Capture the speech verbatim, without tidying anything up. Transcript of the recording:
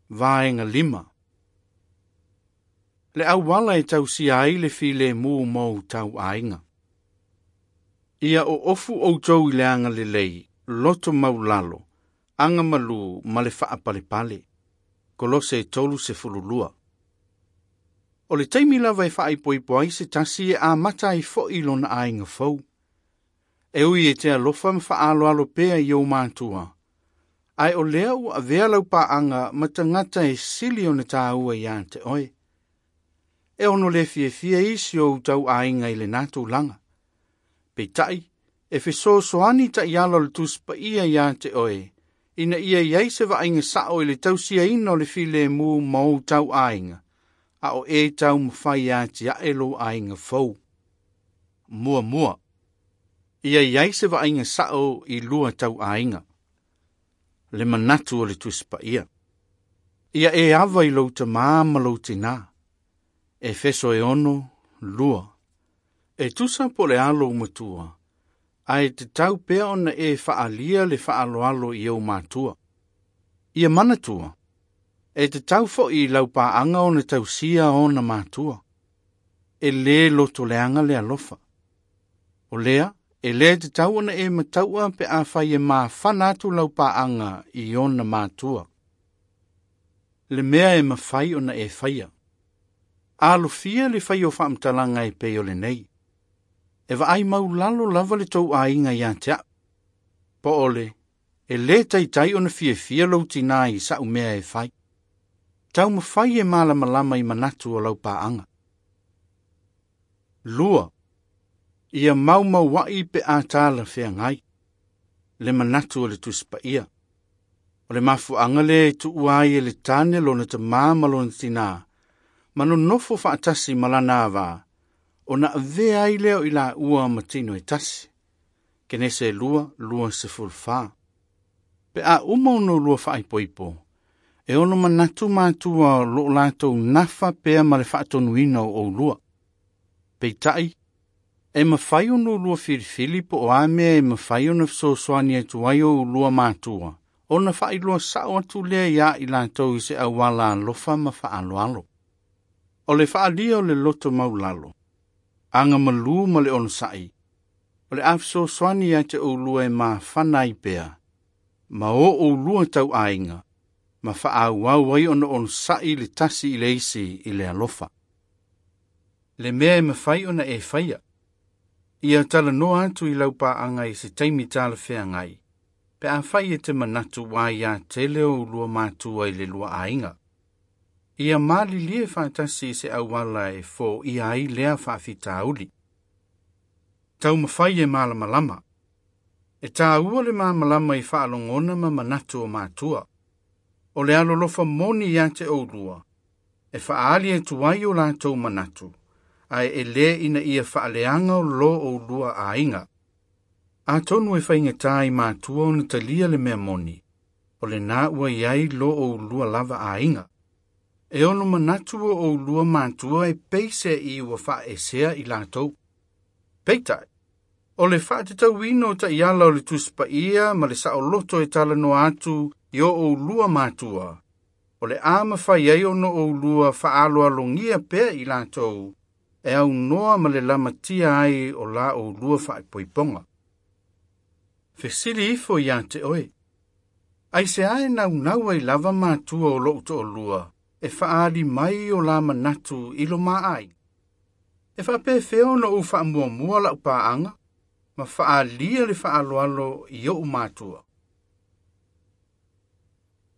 vaenga lima. Le au wala e tau si ai le fi le mu mou tau ainga. Ia o ofu o tau i le anga le lei, loto maulalo, anga malu ma le faa pale pale, kolose e tolu se fululua. O le taimi lava e faa i poi poi se tasi e a mata i fo ilo na ainga fau. E ui e te alofa ma faa alo alo pea i au mātua. Ai o leo a vea lau pa anga matangata e sili o na tā ua i ante oe. E ono le fie fie isi o tau ainga i le natu langa. Pe tai, e fe so soani ta ialo le tuspa ia i ante oe, ina ia iai se va ainga sao i le tau sia ino le file mu mau tau ainga, a o e tau mawhai ati a elo ainga fau. Mua mua. Ia iai se va ainga sao i lua tau ainga. Le manatu o le tuspa ia. Ia e ava i louta maa ma louta nā. E feso e ono, lua. E tusa po le alo umatua. Ai te tau pea ona e faalia le faalo alo i au mātua. Ia manatua. E te tau fo i lau pa anga o na tau sia o na mātua. E le loto leanga le alofa. O lea, e le te tau ona e mataua pe a fai e maa whanatu lau pa anga i o na mātua. Le mea e mawhai ona e whaia. Alo fia le whai o whaamtalanga e peo le nei. E wa ai mau lalo lava le tau a inga i antea. Po ole, e le tai tai ona fia fia lau tina i sa umea e whai. Tau ma whai e mala malama i manatu o lau pa anga. Lua, ia mau mau wai pe a tala fea ngai. Le manatu o le tuspa ia. O le mafu anga le tu uai e le tane lo na ta maa malona tina. Mano nofo whaatasi malana awaa. O na ave ai leo i la ua matino e tasi. Kene se lua, lua se fulfa. Pe a umau no lua whai poipo. E ono manatu mātua lo lato nafa pea ma le whaatonuina o lua. Pei tai, e mawhai ono lua whirifili po o ame e mawhai ono fsoswani e tuai o lua mātua. O na whai lua sao atu lea ia i lato i se awala lofa ma whaalo alo. O le whaalia o le loto maulalo. Anga malu ma le ono sai. O le afso swani a te o lua e ma whanai pea. Ma o o lua tau ainga. Ma wha au wai ono ono sai le tasi i le isi i le alofa. Le mea e ma whai ona e whaia. Ia tala no atu i laupa anga i se taimi tala whea ngai. Pe a whai e te manatu wai a te leo lua mātua i le lua ainga. Ia mali lie whaatasi se awala e fo ia ai lea whaafita uli. Tau mawhai e malama lama. E tā ua le malama i whaalongona ma manatu o mātua. O le alo lofa moni ia te oulua. E whaali e tuai o lātou manatu. Ai e le ina ia whaaleanga o lo oulua a inga. A tonu e whainga tā i mātua o na talia le mea moni. O le nā ua iai lo oulua lava a inga. E ono manatua o lua mātua e peise i ua wha e sea i lātou. Peitai, o le wha te tau wino ta iala o le tuspa ia ma le sa o loto e tala no atu i o o lua mātua. O le ama whai ei ono o lua wha aloa longia pea i lātou e au noa ma le lama tia ai o la o lua wha e poiponga. Fesili ifo i ante oe. Ai se ae nau nau ai lava mātua o loto o lua. E whaari mai o la manatu ilo maai. E whape feo no u wha mua mua lau paanga, ma whaalia le whaaloalo i o matua.